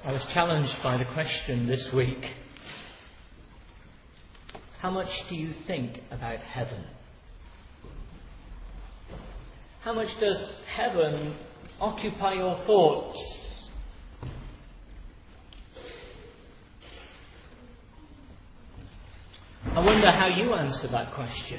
I was challenged by the question this week, how much do you think about heaven? How much does heaven occupy your thoughts? I wonder how you answer that question.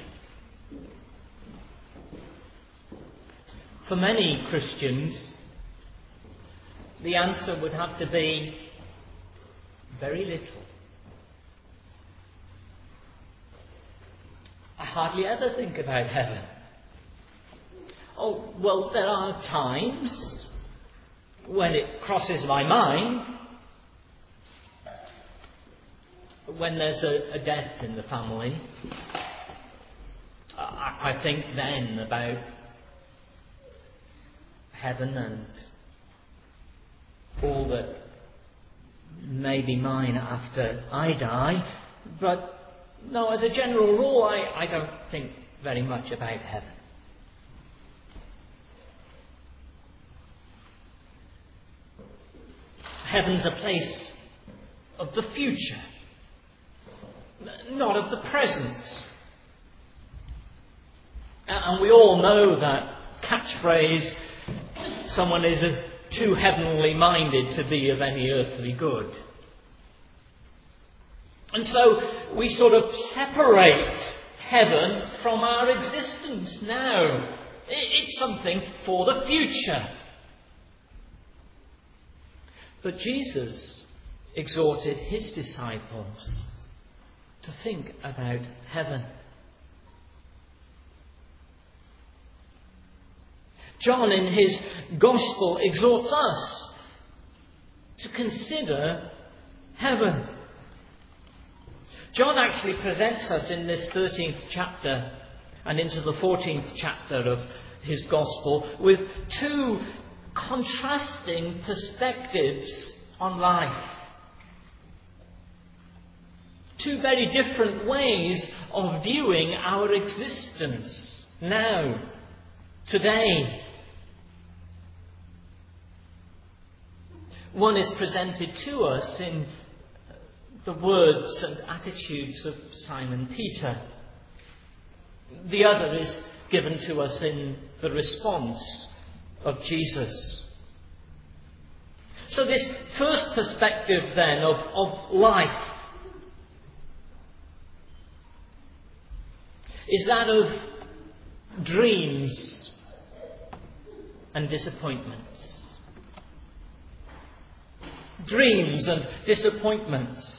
For many Christians, the answer would have to be very little. I hardly ever think about heaven. Oh, well, there are times when it crosses my mind, when there's a death in the family. I think then about heaven and all that may be mine after I die. But no, as a general rule, I don't think very much about heaven. Heaven's a place of the future, not of the present. And we all know that catchphrase, someone is too heavenly minded to be of any earthly good. And so we sort of separate heaven from our existence now. It's something for the future. But Jesus exhorted his disciples to think about heaven. John in his Gospel exhorts us to consider heaven. John actually presents us in this 13th chapter and into the 14th chapter of his Gospel with two contrasting perspectives on life. Two very different ways of viewing our existence now, today. One is presented to us in the words and attitudes of Simon Peter. The other is given to us in the response of Jesus. So this first perspective then of life is that of dreams and disappointments. Dreams and disappointments.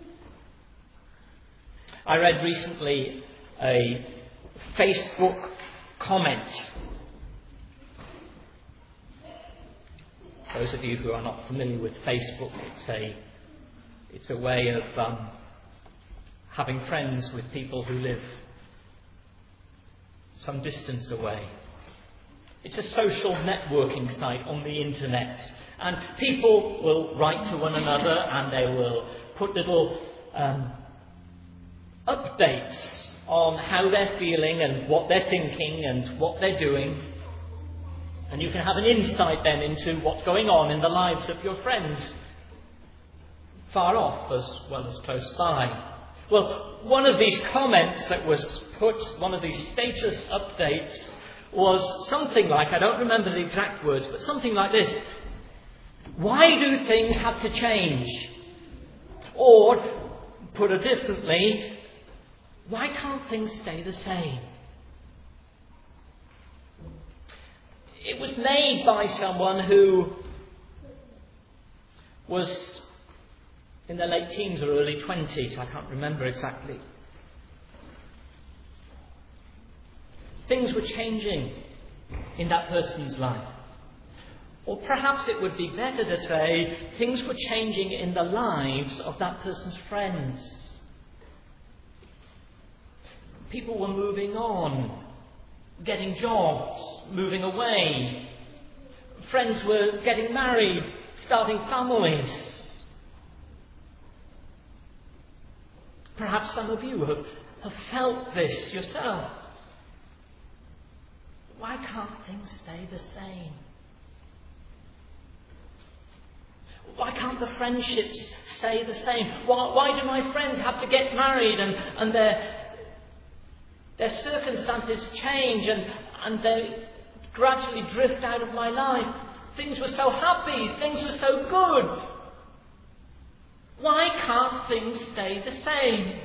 I read recently a Facebook comment. Those of you who are not familiar with Facebook, it's a way of having friends with people who live some distance away. It's a social networking site on the internet, and people will write to one another and they will put little updates on how they're feeling and what they're thinking and what they're doing. And you can have an insight then into what's going on in the lives of your friends, far off as well as close by. Well, one of these comments that was put, one of these status updates, was something like, I don't remember the exact words, but something like this: why do things have to change? Or, put it differently, why can't things stay the same? It was made by someone who was in their late teens or early 20s, I can't remember exactly. Things were changing in that person's life. Or perhaps it would be better to say things were changing in the lives of that person's friends. People were moving on, getting jobs, moving away. Friends were getting married, starting families. Perhaps some of you have felt this yourself. Why can't things stay the same? Why can't the friendships stay the same? Why do my friends have to get married and their circumstances change and they gradually drift out of my life? Things were so happy, things were so good. Why can't things stay the same?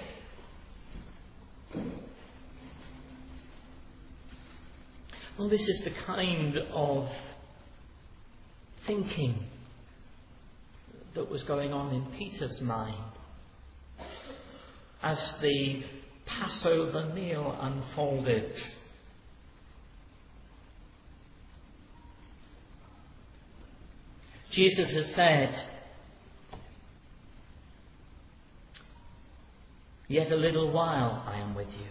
Well, this is the kind of thinking that was going on in Peter's mind as the Passover meal unfolded. Jesus has said, "Yet a little while I am with you.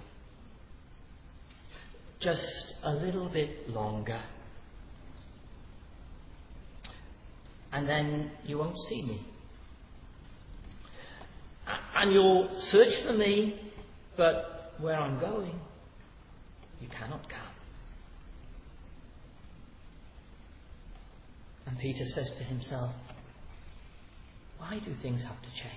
Just a little bit longer. And then you won't see me. And you'll search for me, but where I'm going, you cannot come." And Peter says to himself, why do things have to change?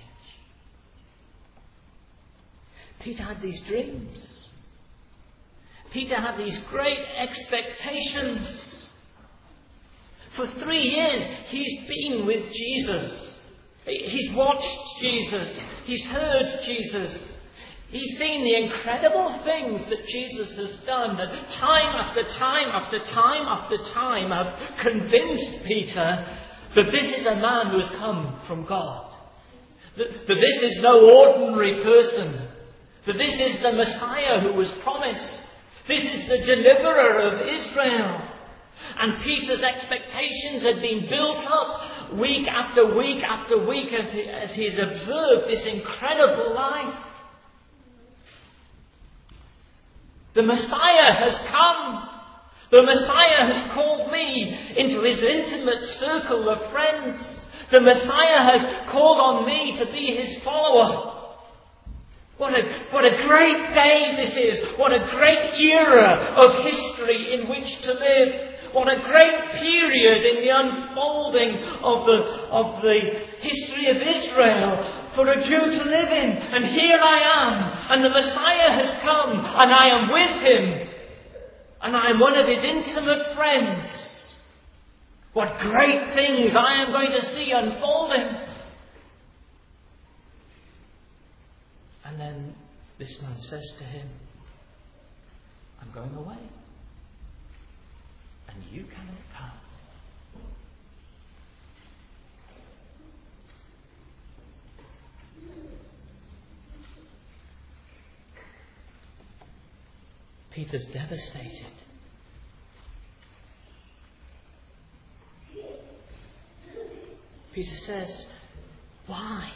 Peter had these dreams. Peter had these great expectations. For 3 years, he's been with Jesus. He's watched Jesus. He's heard Jesus. He's seen the incredible things that Jesus has done. That time after time after time after time have convinced Peter that this is a man who has come from God. That this is no ordinary person. That this is the Messiah who was promised. This is the deliverer of Israel. And Peter's expectations had been built up week after week after week as he had observed this incredible life. The Messiah has come. The Messiah has called me into his intimate circle of friends. The Messiah has called on me to be his follower. What a great day this is. What a great era of history in which to live. What a great period in the unfolding of the history of Israel for a Jew to live in. And here I am, and the Messiah has come, and I am with him, and I am one of his intimate friends. What great things I am going to see unfolding. And then this man says to him, I'm going away, and you cannot come. Peter's devastated. Peter says, why?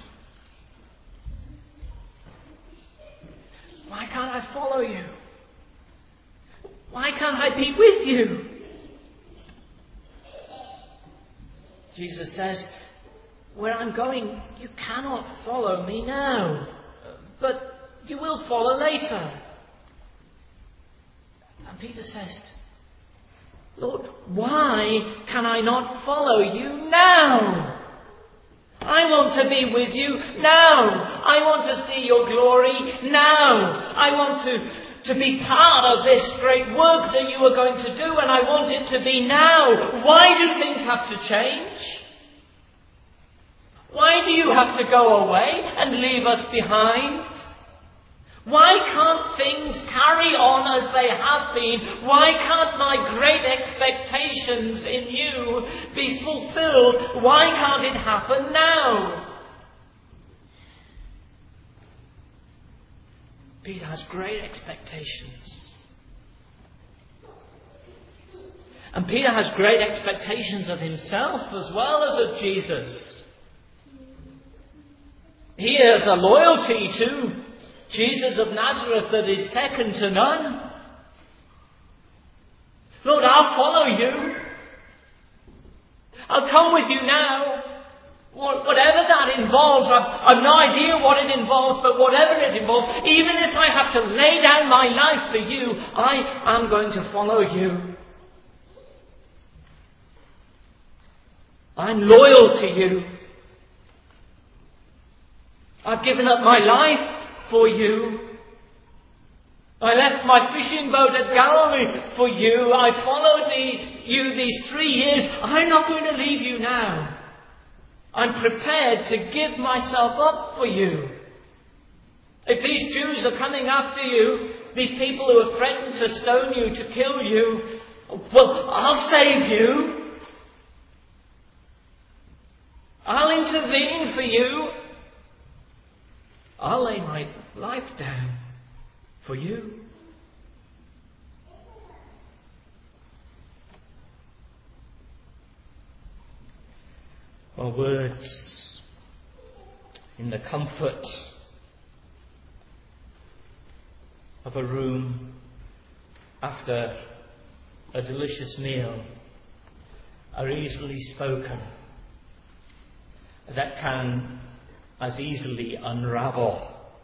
Why can't I follow you? Why can't I be with you? Jesus says, where I'm going, you cannot follow me now, but you will follow later. And Peter says, Lord, why can I not follow you now? I want to be with you now. I want to see your glory now. I want to be part of this great work that you are going to do, and I want it to be now. Why do things have to change? Why do you have to go away and leave us behind? Why can't things carry on as they have been? Why can't my great expectations in you be fulfilled? Why can't it happen now? Peter has great expectations. And Peter has great expectations of himself as well as of Jesus. He has a loyalty to Jesus of Nazareth that is second to none. Lord, I'll follow you. I'll come with you now. Whatever that involves, I've no idea what it involves, but whatever it involves, even if I have to lay down my life for you, I am going to follow you. I'm loyal to you. I've given up my life for you. I left my fishing boat at Galilee for you. I followed you these 3 years. I'm not going to leave you now. I'm prepared to give myself up for you. If these Jews are coming after you, these people who have threatened to stone you, to kill you, well, I'll save you. I'll intervene for you. I'll lay my life down for you. Well, words in the comfort of a room after a delicious meal are easily spoken, that can as easily unravel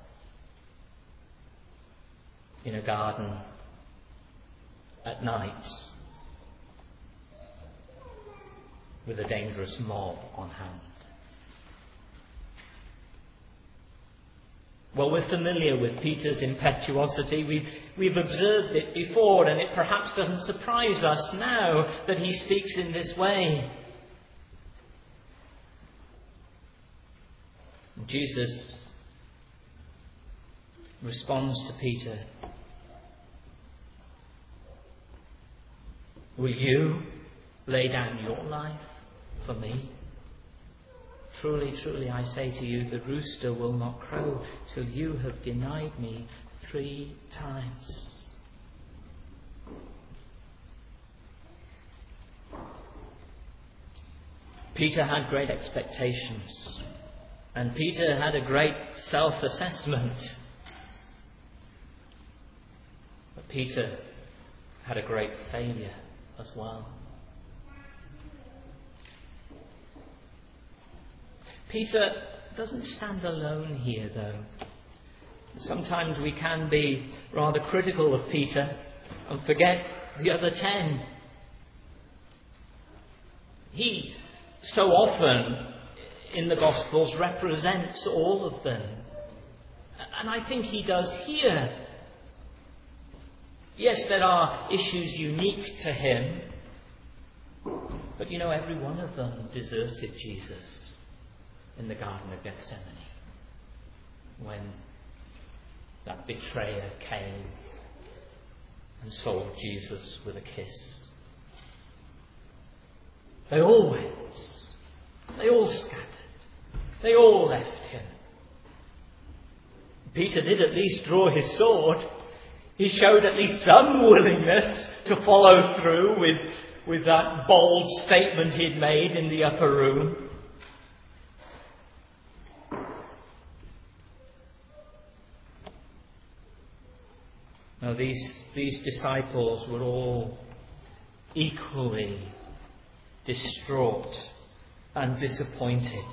in a garden at night with a dangerous mob on hand. Well, we're familiar with Peter's impetuosity. We've observed it before, and it perhaps doesn't surprise us now that he speaks in this way. Jesus responds to Peter, "Will you lay down your life for me? Truly, truly, I say to you, the rooster will not crow till you have denied me 3 times." Peter had great expectations, and Peter had a great self-assessment. But Peter had a great failure as well. Peter doesn't stand alone here, though. Sometimes we can be rather critical of Peter and forget the other 10. He so often in the Gospels represents all of them. And I think he does here. Yes, there are issues unique to him, but every one of them deserted Jesus in the Garden of Gethsemane when that betrayer came and sold Jesus with a kiss. They all went. They all scattered. They all left him. Peter did at least draw his sword. He showed at least some willingness to follow through with that bold statement he'd made in the upper room. Now, these disciples were all equally distraught and disappointed.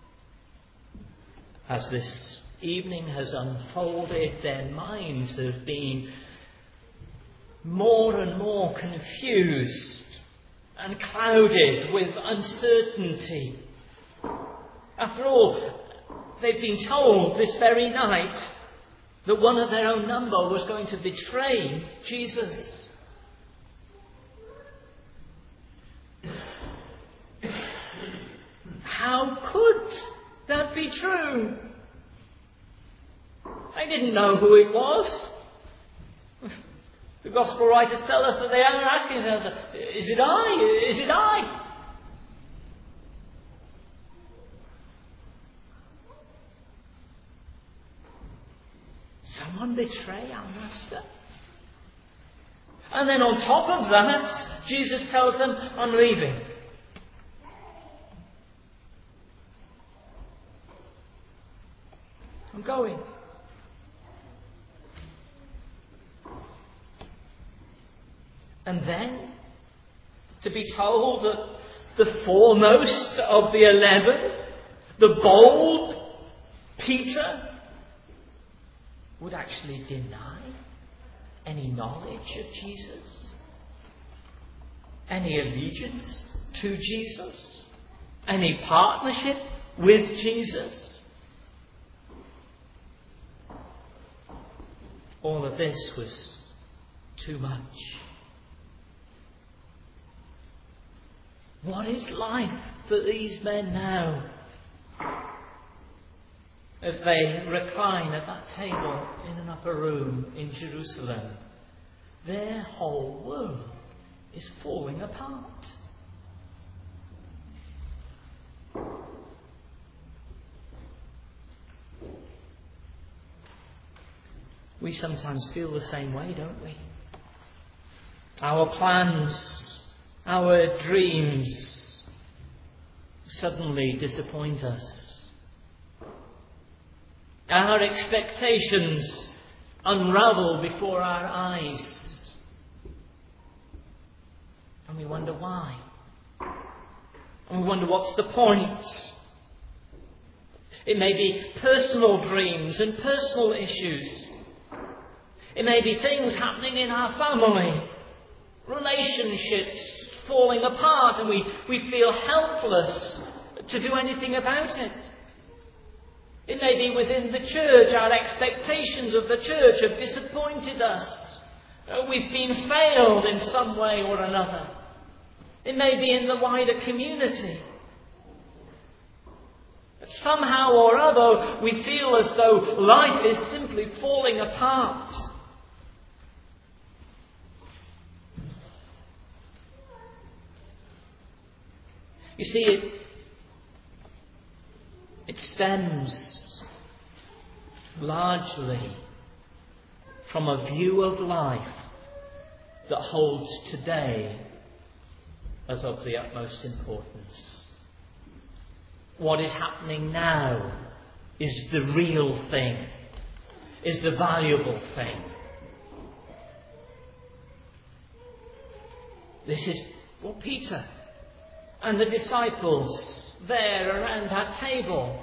As this evening has unfolded, their minds have been more and more confused and clouded with uncertainty. After all, they've been told this very night that one of their own number was going to betray Jesus. How could that be true? They didn't know who it was. The Gospel writers tell us that they are asking themselves, "Is it I? Is it I?" Someone betray our Master? And then on top of that, Jesus tells them, "I'm leaving." I'm going. And then to be told that the foremost of the 11, the bold Peter, would actually deny any knowledge of Jesus, any allegiance to Jesus, any partnership with Jesus. all of this was too much. What is life for these men now? As they recline at that table in an upper room in Jerusalem, their whole world is falling apart. We sometimes feel the same way, don't we? Our plans, our dreams suddenly disappoint us. Our expectations unravel before our eyes. And we wonder why. And we wonder what's the point. It may be personal dreams and personal issues. It may be things happening in our family. Relationships falling apart, and we feel helpless to do anything about it. It may be within the church. Our expectations of the church have disappointed us. We've been failed in some way or another. It may be in the wider community. Somehow or other, we feel as though life is simply falling apart. You see, it stems largely from a view of life that holds today as of the utmost importance. What is happening now is the real thing, is the valuable thing. This is what Peter and the disciples there around that table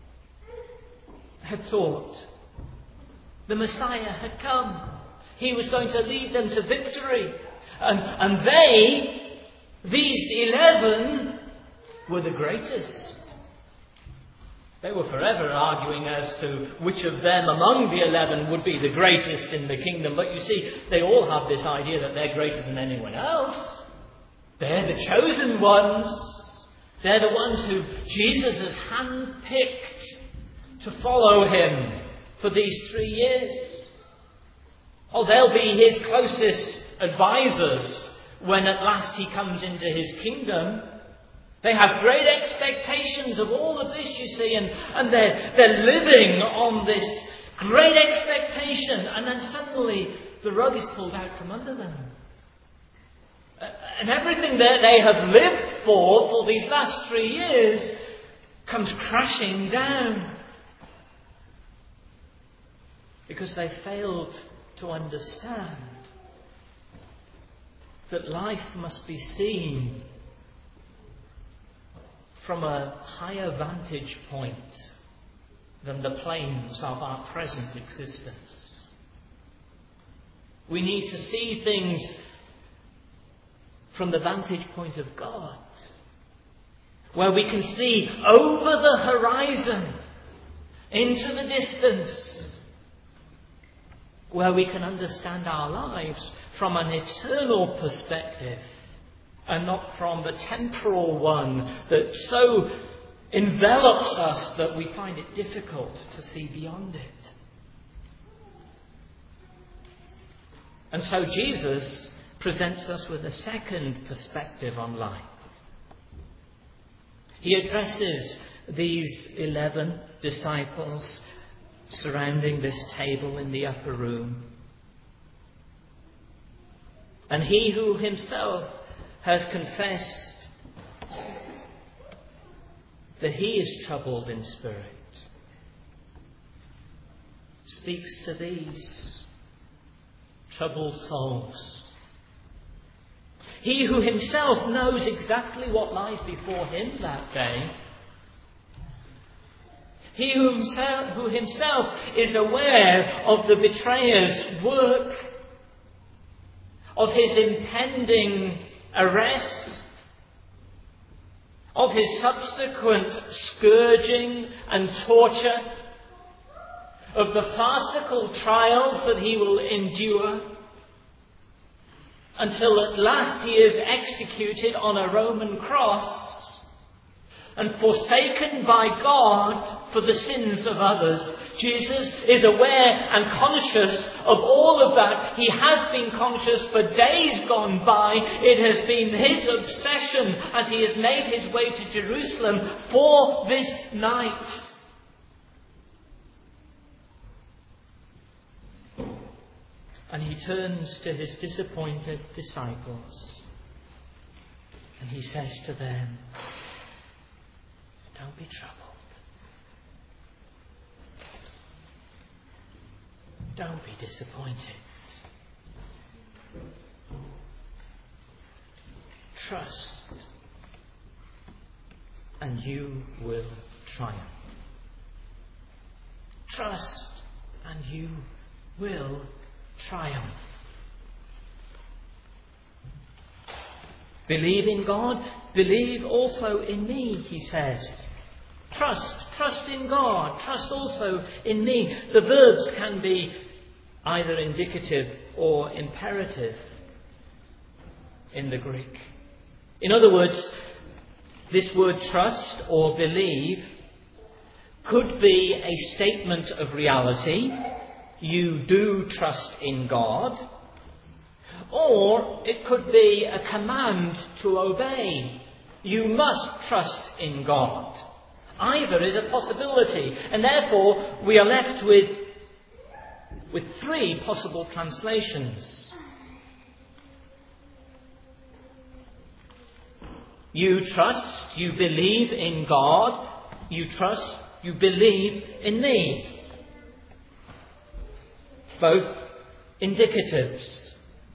had thought. The Messiah had come. He was going to lead them to victory. And they, these 11, were the greatest. They were forever arguing as to which of them among the 11 would be the greatest in the kingdom. But you see, they all have this idea that they're greater than anyone else. They're the chosen ones. They're the ones who Jesus has handpicked to follow him for these 3 years. Oh, they'll be his closest advisors when at last he comes into his kingdom. They have great expectations of all of this, you see, and they're living on this great expectation, and then suddenly the rug is pulled out from under them. And everything that they have lived for these last 3 years comes crashing down. Because they failed to understand that life must be seen from a higher vantage point than the planes of our present existence. We need to see things from the vantage point of God, where we can see over the horizon, into the distance, where we can understand our lives from an eternal perspective and not from the temporal one that so envelops us that we find it difficult to see beyond it. And so Jesus presents us with a second perspective on life. He addresses these 11 disciples surrounding this table in the upper room. And he who himself has confessed that he is troubled in spirit speaks to these troubled souls. He who himself knows exactly what lies before him that day. He who himself is aware of the betrayer's work, of his impending arrest, of his subsequent scourging and torture, of the farcical trials that he will endure, until at last he is executed on a Roman cross and forsaken by God for the sins of others. Jesus is aware and conscious of all of that. He has been conscious for days gone by. It has been his obsession as he has made his way to Jerusalem for this night. And he turns to his disappointed disciples and he says to them, "Don't be troubled. Don't be disappointed. Trust, and you will triumph. Trust, and you will triumph. Believe in God, believe also in me," he says. Trust in God, trust also in me. The verbs can be either indicative or imperative in the Greek. In other words, this word trust or believe could be a statement of reality. You do trust in God. Or it could be a command to obey. You must trust in God. Either is a possibility. And therefore we are left with three possible translations. You trust, you believe in God. You trust, you believe in me. Both indicatives.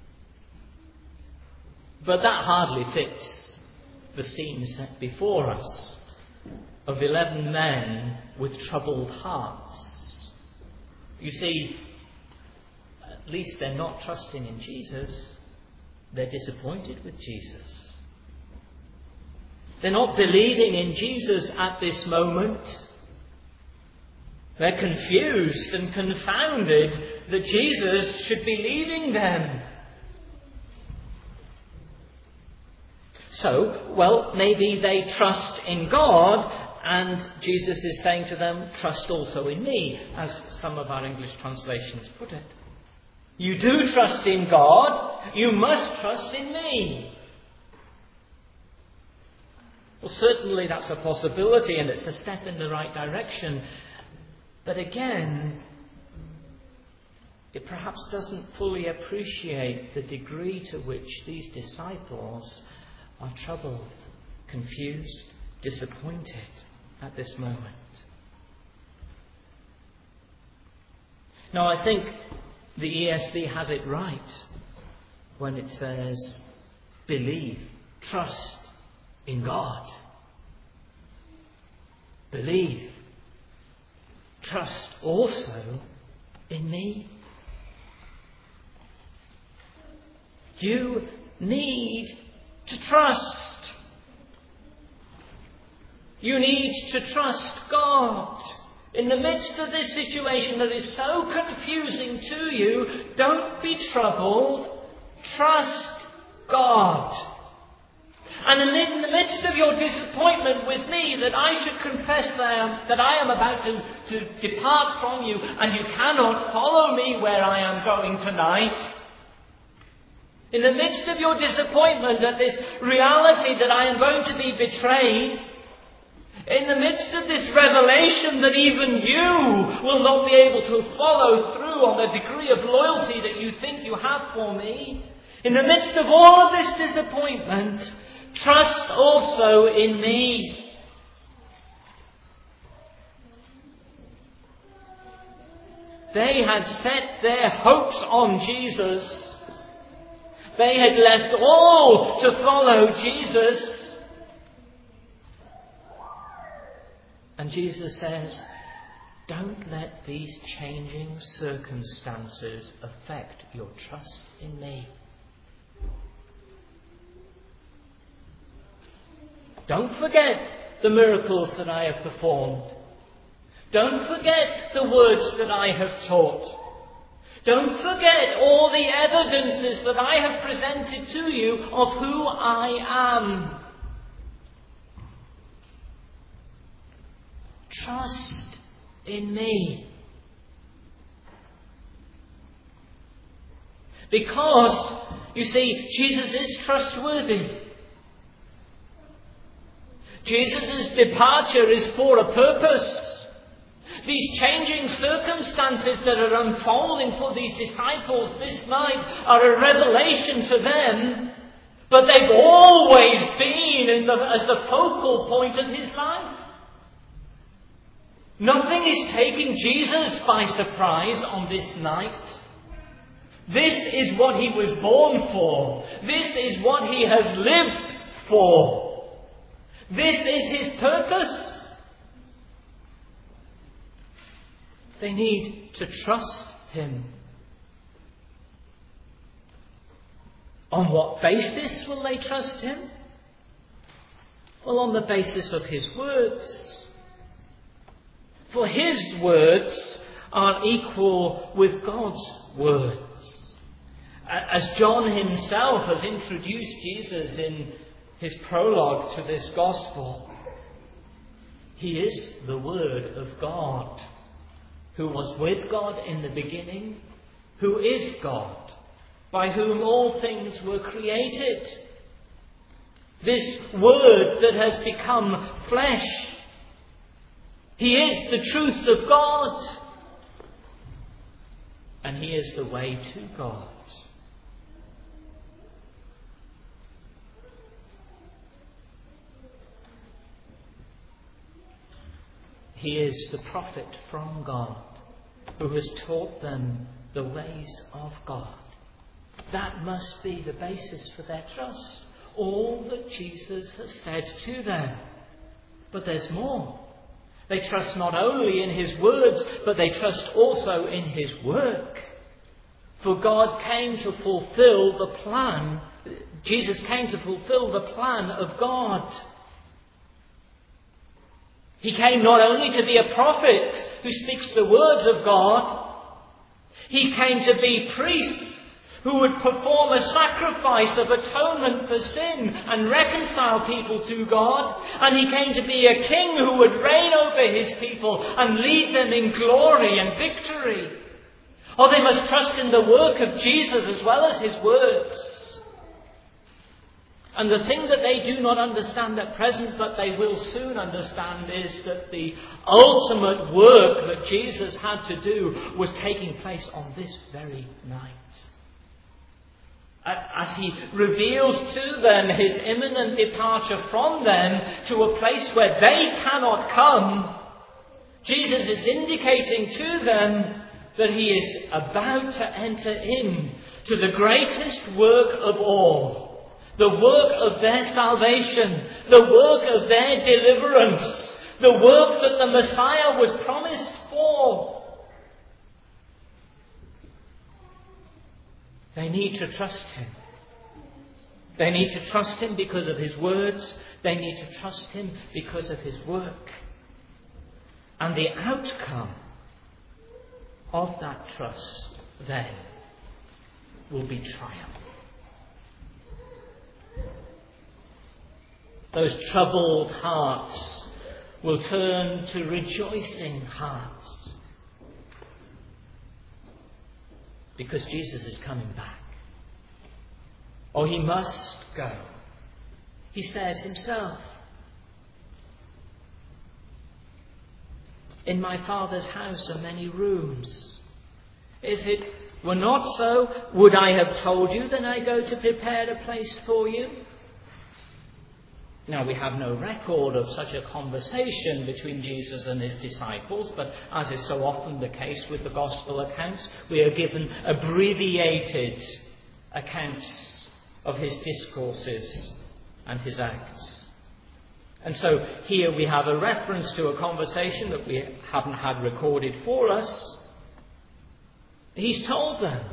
But that hardly fits the scene set before us of 11 men with troubled hearts. You see, at least they're not trusting in Jesus. They're disappointed with Jesus. They're not believing in Jesus at this moment. They're confused and confounded that Jesus should be leaving them. So, maybe they trust in God, and Jesus is saying to them, trust also in me, as some of our English translations put it. You do trust in God, you must trust in me. Well, certainly that's a possibility, and it's a step in the right direction. But again, it perhaps doesn't fully appreciate the degree to which these disciples are troubled, confused, disappointed at this moment. Now, I think the ESV has it right when it says, believe, trust in God. Believe, trust also in me. You need to trust. You need to trust God. In the midst of this situation that is so confusing to you, don't be troubled. Trust God. And in the midst of your disappointment with me, that I should confess that I am about to depart from you, and you cannot follow me where I am going tonight. In the midst of your disappointment at this reality that I am going to be betrayed, in the midst of this revelation that even you will not be able to follow through on the degree of loyalty that you think you have for me, in the midst of all of this disappointment, trust also in me. They had set their hopes on Jesus. They had left all to follow Jesus. And Jesus says, don't let these changing circumstances affect your trust in me. Don't forget the miracles that I have performed. Don't forget the words that I have taught. Don't forget all the evidences that I have presented to you of who I am. Trust in me. Because, you see, Jesus is trustworthy. Jesus' departure is for a purpose. These changing circumstances that are unfolding for these disciples this night are a revelation to them, but they've always been as the focal point of his life. Nothing is taking Jesus by surprise on this night. This is what he was born for. This is what he has lived for. This is his purpose. They need to trust him. On what basis will they trust him? Well, on the basis of his words. For his words are equal with God's words. As John himself has introduced Jesus in his prologue to this gospel, he is the Word of God, who was with God in the beginning, who is God, by whom all things were created. This Word that has become flesh. He is the truth of God. And he is the way to God. He is the prophet from God, who has taught them the ways of God. That must be the basis for their trust. All that Jesus has said to them. But there's more. They trust not only in his words, but they trust also in his work. For God came to fulfill the plan. Jesus came to fulfill the plan of God. He came not only to be a prophet who speaks the words of God. He came to be priest who would perform a sacrifice of atonement for sin and reconcile people to God. And he came to be a king who would reign over his people and lead them in glory and victory. Oh, they must trust in the work of Jesus as well as his words. And the thing that they do not understand at present, but they will soon understand, is that the ultimate work that Jesus had to do was taking place on this very night. As he reveals to them his imminent departure from them to a place where they cannot come, Jesus is indicating to them that he is about to enter in to the greatest work of all, the work of their salvation, the work of their deliverance, the work that the Messiah was promised for. They need to trust him. They need to trust him because of his words. They need to trust him because of his work. And the outcome of that trust then will be triumph. Those troubled hearts will turn to rejoicing hearts. Because Jesus is coming back. Oh, he must go. He says himself, "In my Father's house are many rooms. If it were not so, would I have told you that I go to prepare a place for you?" Now, we have no record of such a conversation between Jesus and his disciples, but as is so often the case with the gospel accounts, we are given abbreviated accounts of his discourses and his acts. And so here we have a reference to a conversation that we haven't had recorded for us. He's told them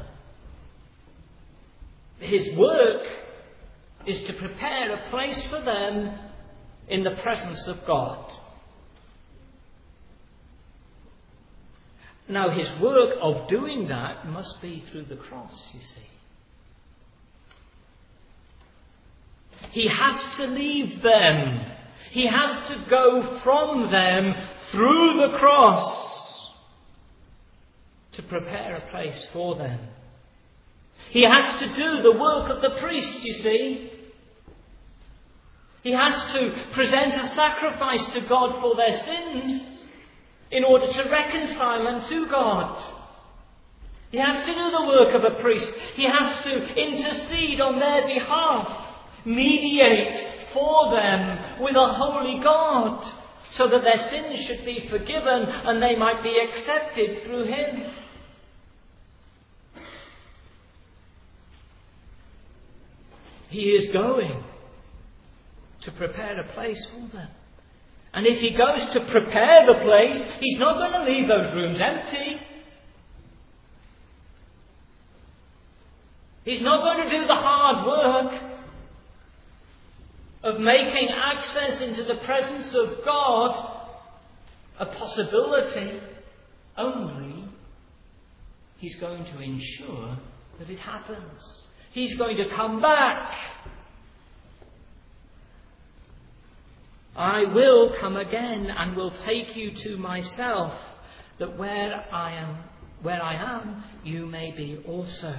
his work is to prepare a place for them in the presence of God. Now, his work of doing that must be through the cross, you see. He has to leave them. He has to go from them through the cross to prepare a place for them. He has to do the work of the priest, you see. He has to present a sacrifice to God for their sins in order to reconcile them to God. He has to do the work of a priest. He has to intercede on their behalf, mediate for them with a holy God, so that their sins should be forgiven and they might be accepted through him. He is going to prepare a place for them. And if he goes to prepare the place, he's not going to leave those rooms empty. He's not going to do the hard work of making access into the presence of God a possibility. Only he's going to ensure that it happens. He's going to come back. I will come again and will take you to myself, that where I am, you may be also.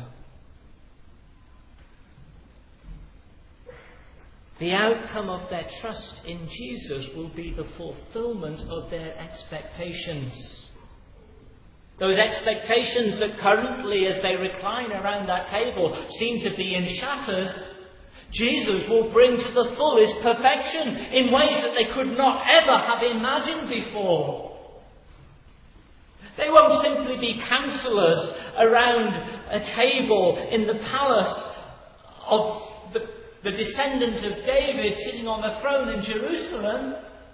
The outcome of their trust in Jesus will be the fulfillment of their expectations. Those expectations that currently, as they recline around that table, seem to be in shatters, Jesus will bring to the fullest perfection in ways that they could not ever have imagined before. They won't simply be counselors around a table in the palace of the descendant of David sitting on the throne in Jerusalem.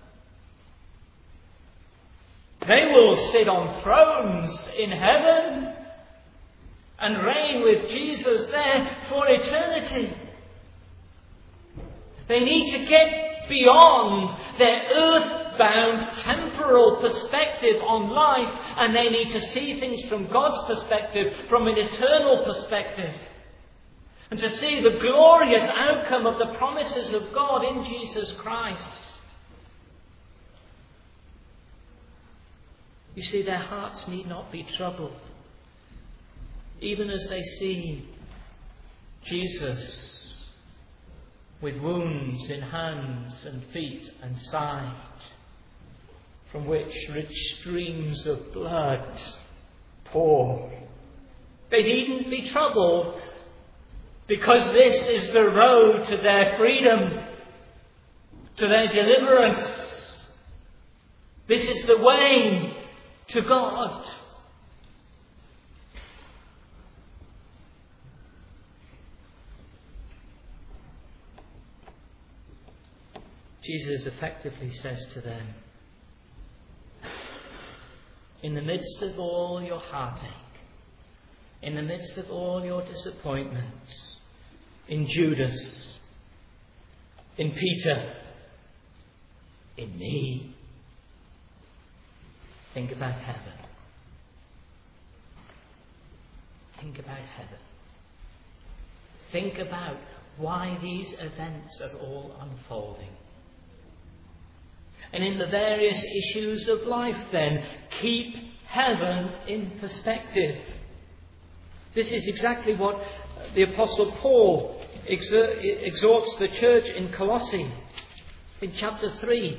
They will sit on thrones in heaven and reign with Jesus there for eternity. They need to get beyond their earthbound temporal perspective on life, and they need to see things from God's perspective, from an eternal perspective, and to see the glorious outcome of the promises of God in Jesus Christ. You see, their hearts need not be troubled, even as they see Jesus with wounds in hands and feet and side, from which rich streams of blood pour. They needn't be troubled, because this is the road to their freedom, to their deliverance. This is the way to God. Jesus effectively says to them, in the midst of all your heartache, in the midst of all your disappointments, in Judas, in Peter, in me, think about heaven. Think about heaven. Think about why these events are all unfolding. And in the various issues of life, then, keep heaven in perspective. This is exactly what the Apostle Paul exhorts the church in Colossae, in chapter 3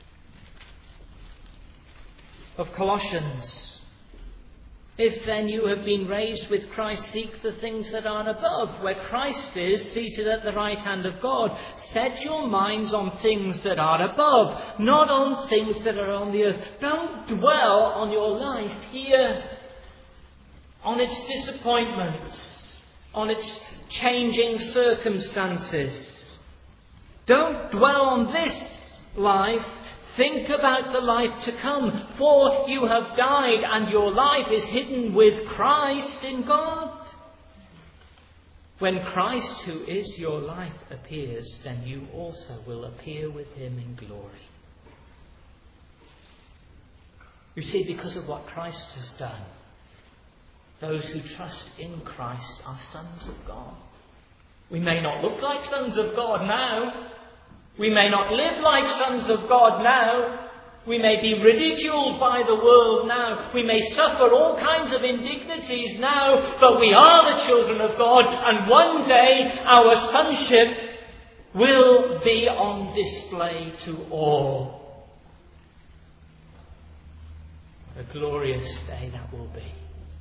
of Colossians. If then you have been raised with Christ, seek the things that are above, where Christ is seated at the right hand of God. Set your minds on things that are above, not on things that are on the earth. Don't dwell on your life here, on its disappointments, on its changing circumstances. Don't dwell on this life. Think about the life to come, for you have died and your life is hidden with Christ in God. When Christ, who is your life, appears, then you also will appear with him in glory. You see, because of what Christ has done, those who trust in Christ are sons of God. We may not look like sons of God now. We may not live like sons of God now. We may be ridiculed by the world now. We may suffer all kinds of indignities now, but we are the children of God, and one day our sonship will be on display to all. A glorious day that will be.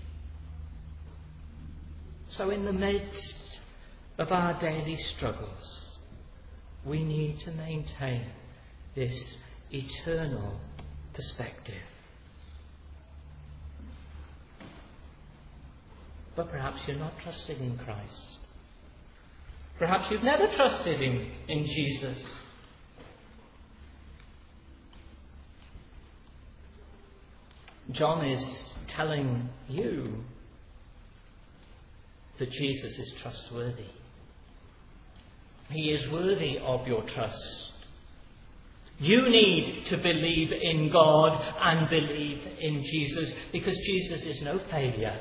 So in the midst of our daily struggles, we need to maintain this eternal perspective. But perhaps you're not trusting in Christ. Perhaps you've never trusted in Jesus. John is telling you that Jesus is trustworthy. He is worthy of your trust. You need to believe in God and believe in Jesus, because Jesus is no failure.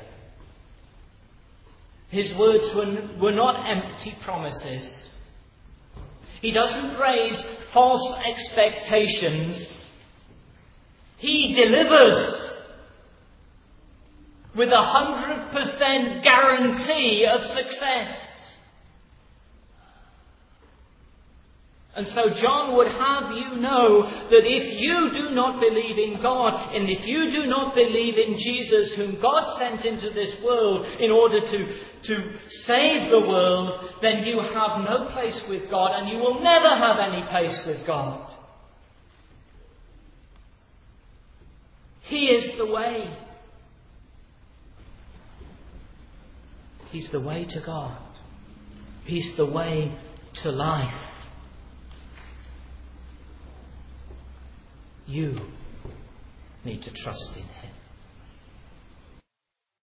His words were not empty promises. He doesn't raise false expectations. He delivers with 100% guarantee of success. And so John would have you know that if you do not believe in God, and if you do not believe in Jesus, whom God sent into this world in order to save the world, then you have no place with God, and you will never have any place with God. He is the way. He's the way to God. He's the way to life. You need to trust in Him.